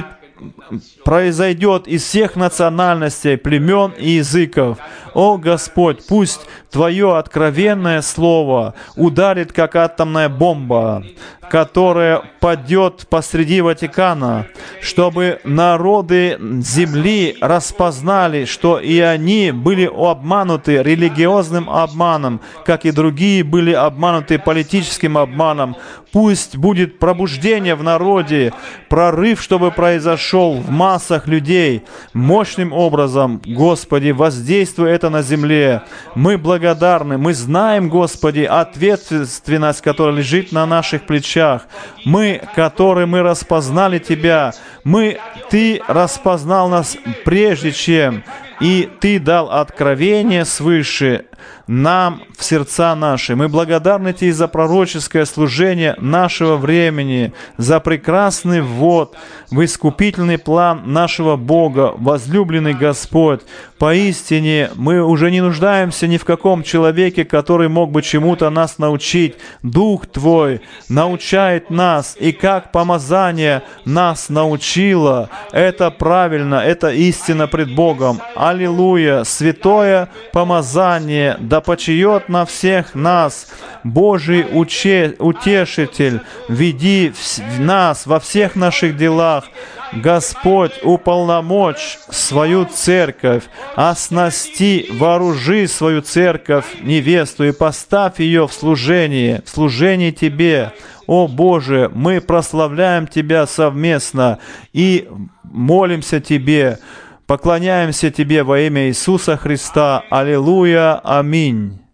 произойдет из всех национальностей, племен и языков. О Господь, пусть Твое откровенное Слово ударит, как атомная бомба, которая падет посреди Ватикана, чтобы народы земли распознали, что и они были обмануты религиозным обманом, как и другие были обмануты политическим обманом. Пусть будет пробуждение в народе, прорыв, чтобы произошел в массах людей мощным образом. Господи, воздействуй это на земле. Мы благодарны, мы знаем, Господи, ответственность, которая лежит на наших плечах. Мы, которые мы распознали Тебя, мы, Ты распознал нас прежде чем, и Ты дал откровение свыше нам в сердца наши. Мы благодарны Тебе за пророческое служение нашего времени, за прекрасный ввод в искупительный план нашего Бога, возлюбленный Господь. Поистине, мы уже не нуждаемся ни в каком человеке, который мог бы чему-то нас научить. Дух Твой научает нас, и как помазание нас научило. Это правильно, это истина пред Богом. Аллилуйя! Святое помазание да почиет на всех нас. Божий уче, утешитель, веди в нас во всех наших делах. Господь, уполномочь свою церковь, оснасти, вооружи свою церковь, невесту, и поставь ее в служение, в служении Тебе. О Боже, мы прославляем Тебя совместно и молимся Тебе, поклоняемся Тебе во имя Иисуса Христа. Аллилуйя. Аминь.